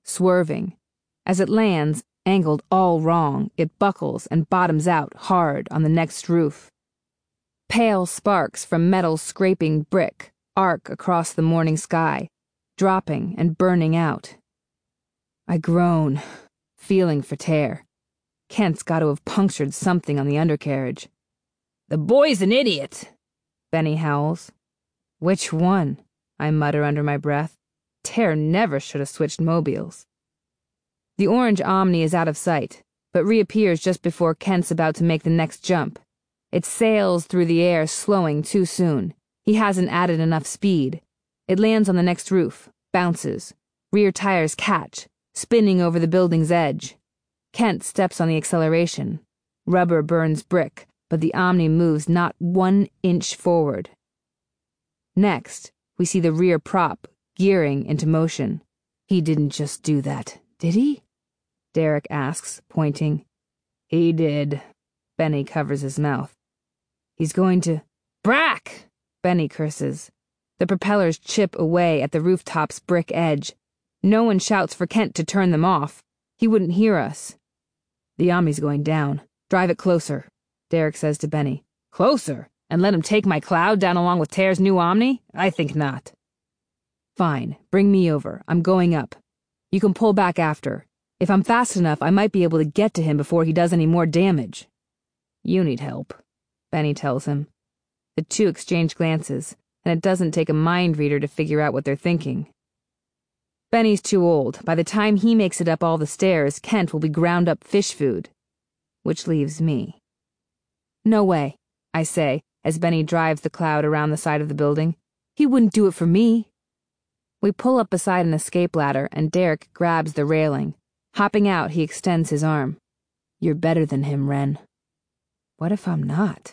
swerving. As it lands, angled all wrong, it buckles and bottoms out hard on the next roof. Pale sparks from metal scraping brick arc across the morning sky, dropping and burning out. I groan, feeling for tear. Kent's got to have punctured something on the undercarriage. "The boy's an idiot," Benny howls. "Which one?" I mutter under my breath. Tear never should have switched mobiles. The orange Omni is out of sight, but reappears just before Kent's about to make the next jump. It sails through the air, slowing too soon. He hasn't added enough speed. It lands on the next roof, bounces. Rear tires catch, spinning over the building's edge. Kent steps on the acceleration. Rubber burns brick, but the Omni moves not 1 inch forward. Next, we see the rear prop gearing into motion. "He didn't just do that, did he?" Derek asks, pointing. "He did." Benny covers his mouth. "He's going to—" "Brack!" Benny curses. The propellers chip away at the rooftop's brick edge. No one shouts for Kent to turn them off. He wouldn't hear us. "The Omni's going down. Drive it closer," Derek says to Benny. "Closer? And let him take my Cloud down along with Tear's new Omni? I think not." "Fine, bring me over. I'm going up. You can pull back after. If I'm fast enough, I might be able to get to him before he does any more damage." "You need help," Benny tells him. The two exchange glances, and it doesn't take a mind reader to figure out what they're thinking. Benny's too old. By the time he makes it up all the stairs, Kent will be ground up fish food. Which leaves me. "No way," I say, as Benny drives the Cloud around the side of the building. "He wouldn't do it for me." We pull up beside an escape ladder, and Derek grabs the railing. Hopping out, he extends his arm. "You're better than him, Wren." "What if I'm not?"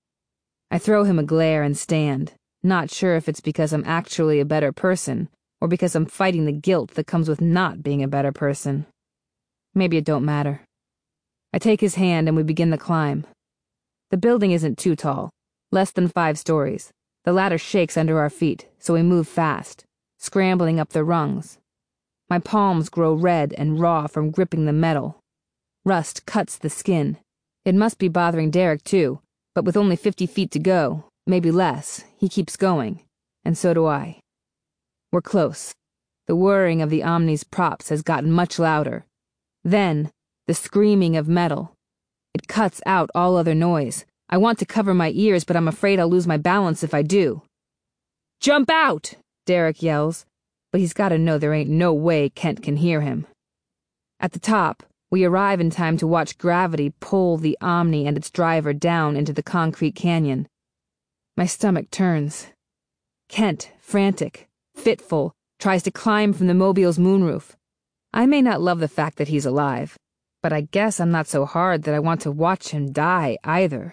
I throw him a glare and stand, not sure if it's because I'm actually a better person, or because I'm fighting the guilt that comes with not being a better person. Maybe it don't matter. I take his hand and we begin the climb. The building isn't too tall, less than 5 stories. The ladder shakes under our feet, so we move fast, scrambling up the rungs. My palms grow red and raw from gripping the metal. Rust cuts the skin. It must be bothering Derek too, but with only 50 feet to go, maybe less, he keeps going, and so do I. We're close. The whirring of the Omni's props has gotten much louder. Then, the screaming of metal. It cuts out all other noise. I want to cover my ears, but I'm afraid I'll lose my balance if I do. "Jump out!" Derek yells, but he's got to know there ain't no way Kent can hear him. At the top, we arrive in time to watch gravity pull the Omni and its driver down into the concrete canyon. My stomach turns. Kent, frantic, fitful, tries to climb from the mobile's moonroof. I may not love the fact that he's alive, but I guess I'm not so hard that I want to watch him die either.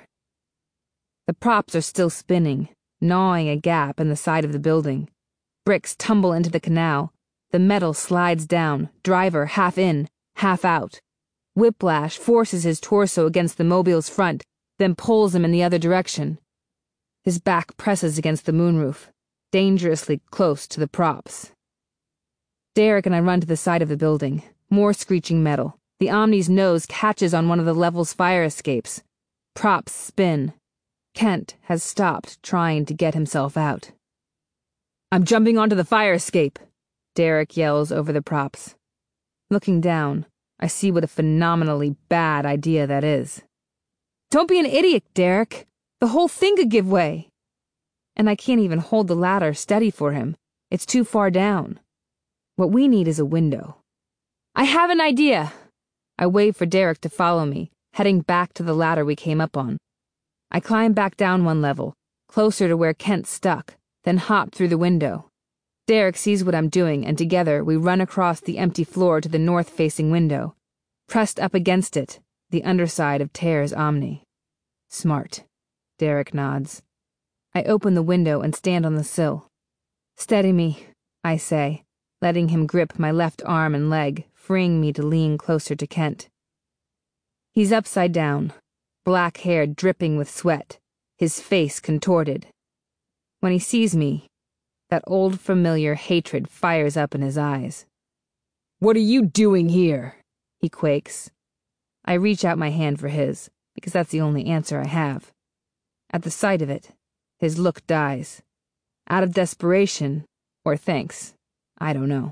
The props are still spinning, gnawing a gap in the side of the building. Bricks tumble into the canal. The metal slides down, driver half in, half out. Whiplash forces his torso against the mobile's front, then pulls him in the other direction. His back presses against the moonroof, dangerously close to the props. Derek and I run to the side of the building. More screeching metal. The Omni's nose catches on one of the level's fire escapes. Props spin. Kent has stopped trying to get himself out. "I'm jumping onto the fire escape," Derek yells over the props. Looking down, I see what a phenomenally bad idea that is. "Don't be an idiot, Derek. The whole thing could give way." And I can't even hold the ladder steady for him. It's too far down. What we need is a window. "I have an idea." I wave for Derek to follow me, heading back to the ladder we came up on. I climb back down 1 level, closer to where Kent's stuck, then hop through the window. Derek sees what I'm doing, and together we run across the empty floor to the north-facing window. Pressed up against it, the underside of Tear's Omni. "Smart," Derek nods. I open the window and stand on the sill. "Steady me," I say, letting him grip my left arm and leg, freeing me to lean closer to Kent. He's upside down, black hair dripping with sweat, his face contorted. When he sees me, that old familiar hatred fires up in his eyes. "What are you doing here?" he quakes. I reach out my hand for his, because that's the only answer I have. At the sight of it, his look dies. Out of desperation, or thanks, I don't know.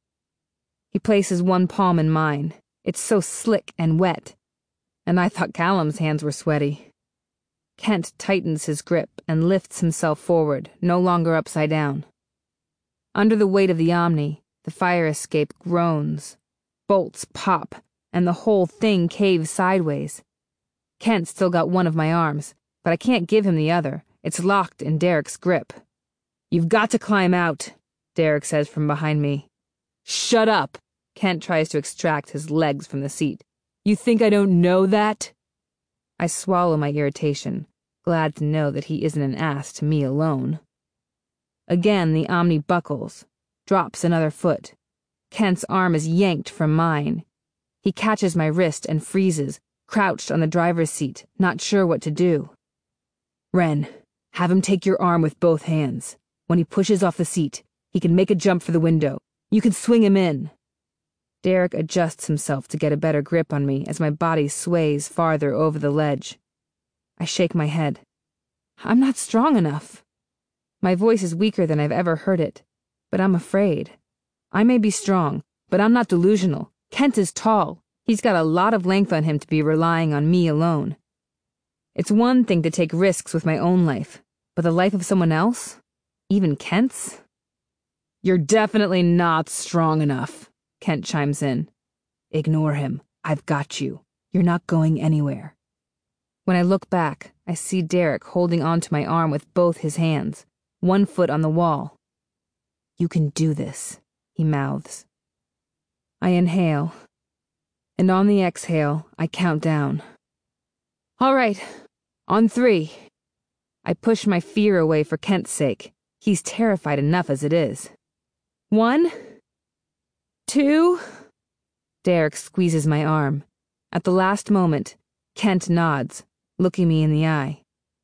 He places one palm in mine. It's so slick and wet. And I thought Callum's hands were sweaty. Kent tightens his grip and lifts himself forward, no longer upside down. Under the weight of the Omni, the fire escape groans. Bolts pop, and the whole thing caves sideways. Kent's still got one of my arms, but I can't give him the other. It's locked in Derek's grip. "You've got to climb out," Derek says from behind me. "Shut up!" Kent tries to extract his legs from the seat. "You think I don't know that?" I swallow my irritation, glad to know that he isn't an ass to me alone. Again the Omni buckles, drops another foot. Kent's arm is yanked from mine. He catches my wrist and freezes, crouched on the driver's seat, not sure what to do. "Ren, have him take your arm with both hands. When he pushes off the seat, he can make a jump for the window. You can swing him in." Derek adjusts himself to get a better grip on me as my body sways farther over the ledge. I shake my head. I'm not strong enough. My voice is weaker than I've ever heard it, but I'm afraid. I may be strong, but I'm not delusional. Kent is tall. He's got a lot of length on him to be relying on me alone. It's one thing to take risks with my own life, but the life of someone else? Even Kent's? "You're definitely not strong enough," Kent chimes in. "Ignore him. I've got you. You're not going anywhere." When I look back, I see Derek holding onto my arm with both his hands, one foot on the wall. "You can do this," he mouths. I inhale, and on the exhale, I count down. "All right, on 3. I push my fear away for Kent's sake. He's terrified enough as it is. 1, 2... Derek squeezes my arm. At the last moment, Kent nods, looking me in the eye.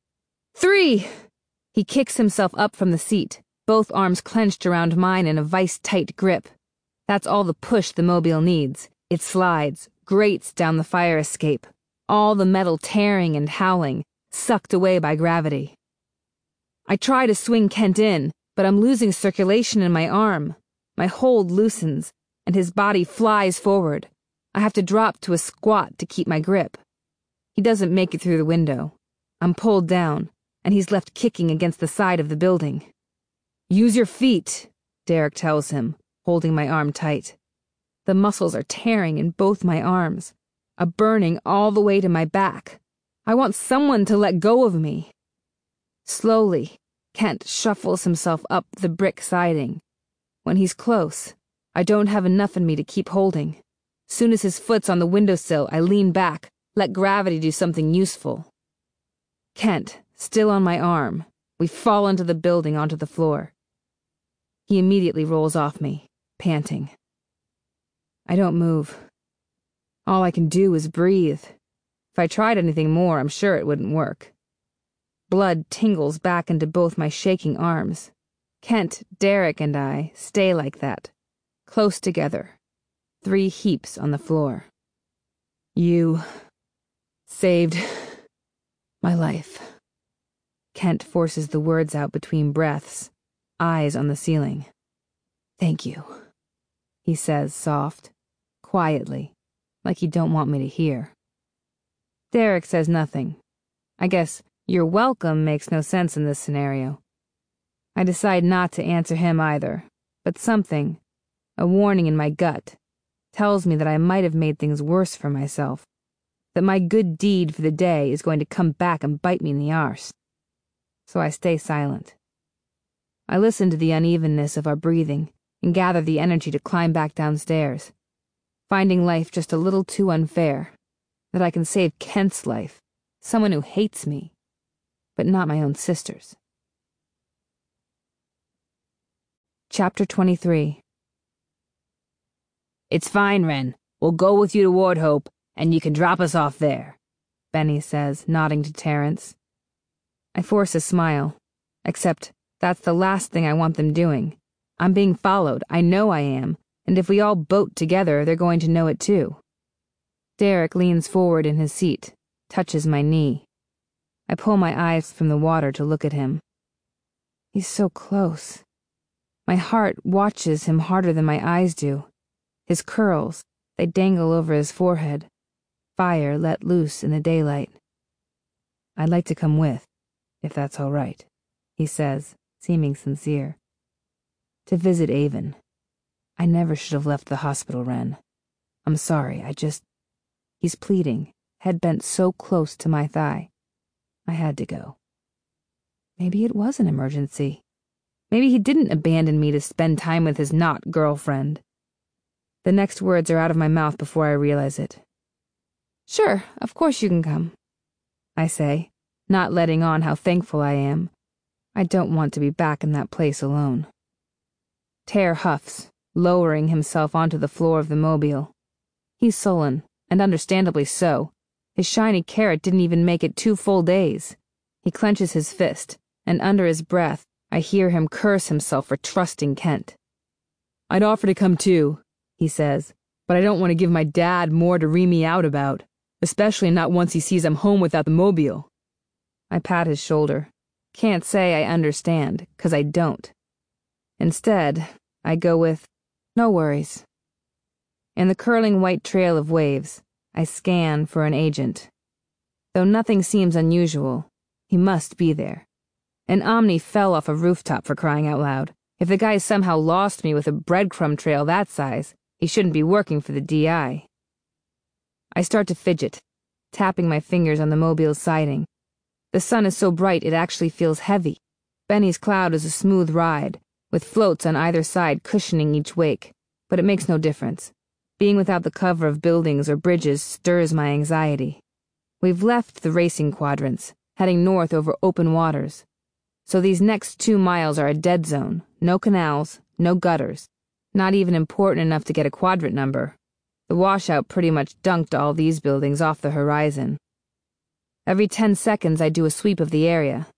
3! He kicks himself up from the seat, both arms clenched around mine in a vice-tight grip. That's all the push the mobile needs. It slides, grates down the fire escape, all the metal tearing and howling, sucked away by gravity. I try to swing Kent in, but I'm losing circulation in my arm. My hold loosens, and his body flies forward. I have to drop to a squat to keep my grip. He doesn't make it through the window. I'm pulled down, and he's left kicking against the side of the building. "Use your feet," Derek tells him, holding my arm tight. The muscles are tearing in both my arms, a burning all the way to my back. I want someone to let go of me. Slowly, Kent shuffles himself up the brick siding. When he's close, I don't have enough in me to keep holding. Soon as his foot's on the windowsill, I lean back, let gravity do something useful. Kent, still on my arm, we fall into the building onto the floor. He immediately rolls off me, panting. I don't move. All I can do is breathe. If I tried anything more, I'm sure it wouldn't work. Blood tingles back into both my shaking arms. Kent, Derek, and I stay like that, close together, 3 heaps on the floor. "You saved my life." Kent forces the words out between breaths, eyes on the ceiling. "Thank you," he says, soft, quietly, like he don't want me to hear. Derek says nothing. I guess "you're welcome" makes no sense in this scenario. I decide not to answer him either, but something, a warning in my gut, tells me that I might have made things worse for myself, that my good deed for the day is going to come back and bite me in the arse. So I stay silent. I listen to the unevenness of our breathing and gather the energy to climb back downstairs, finding life just a little too unfair, that I can save Kent's life, someone who hates me, but not my own sister's. Chapter 23. "It's fine, Ren. We'll go with you to Wardhope, and you can drop us off there," Benny says, nodding to Terrence. I force a smile, except that's the last thing I want them doing. I'm being followed, I know I am, And if we all boat together, they're going to know it too. Derek leans forward in his seat, touches my knee. I pull my eyes from the water to look at him. He's so close. My heart watches him harder than my eyes do. His curls, they dangle over his forehead. Fire let loose in the daylight. I'd like to come with, if that's all right, he says, seeming sincere. To visit Avon. I never should have left the hospital, Wren. I'm sorry, He's pleading, head bent so close to my thigh. I had to go. Maybe it was an emergency. Maybe he didn't abandon me to spend time with his not-girlfriend. The next words are out of my mouth before I realize it. Sure, of course you can come, I say, not letting on how thankful I am. I don't want to be back in that place alone. Tear huffs, lowering himself onto the floor of the mobile. He's sullen, and understandably so. His shiny carrot didn't even make it 2 full days. He clenches his fist, and under his breath, I hear him curse himself for trusting Kent. I'd offer to come too, he says, but I don't want to give my dad more to ream me out about, especially not once he sees I'm home without the mobile. I pat his shoulder. Can't say I understand, 'cause I don't. Instead, I go with, no worries. In the curling white trail of waves, I scan for an agent. Though nothing seems unusual, he must be there. An Omni fell off a rooftop, for crying out loud. If the guy somehow lost me with a breadcrumb trail that size, he shouldn't be working for the DI. I start to fidget, tapping my fingers on the mobile's siding. The sun is so bright it actually feels heavy. Benny's Cloud is a smooth ride, with floats on either side cushioning each wake, but it makes no difference. Being without the cover of buildings or bridges stirs my anxiety. We've left the racing quadrants, heading north over open waters. So these next 2 miles are a dead zone, no canals, no gutters, not even important enough to get a quadrant number. The washout pretty much dunked all these buildings off the horizon. Every 10 seconds I do a sweep of the area,